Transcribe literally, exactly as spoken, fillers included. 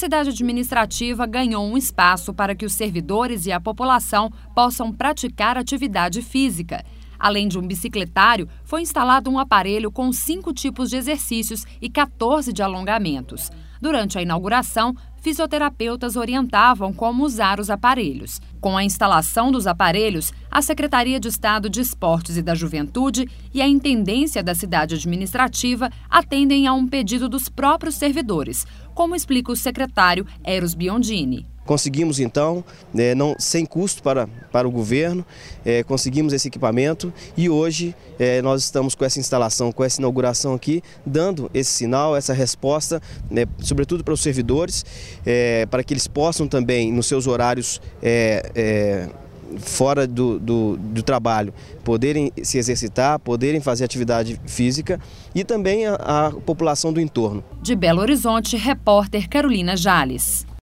cidade administrativa ganhou um espaço para que os servidores e a população possam praticar atividade física. Além de um bicicletário, foi instalado um aparelho com cinco tipos de exercícios e quatorze de alongamentos. Durante a inauguração, fisioterapeutas orientavam como usar os aparelhos. Com a instalação dos aparelhos, a Secretaria de Estado de Esportes e da Juventude e a Intendência da Cidade Administrativa atendem a um pedido dos próprios servidores, como explica o secretário Eros Biondini. Conseguimos então, né, não, sem custo para, para o governo, é, conseguimos esse equipamento e hoje é, nós estamos com essa instalação, com essa inauguração aqui, dando esse sinal, essa resposta, né, sobretudo para os servidores, é, para que eles possam também, nos seus horários é, é, fora do, do, do trabalho, poderem se exercitar, poderem fazer atividade física e também a, a população do entorno. De Belo Horizonte, repórter Carolina Jales.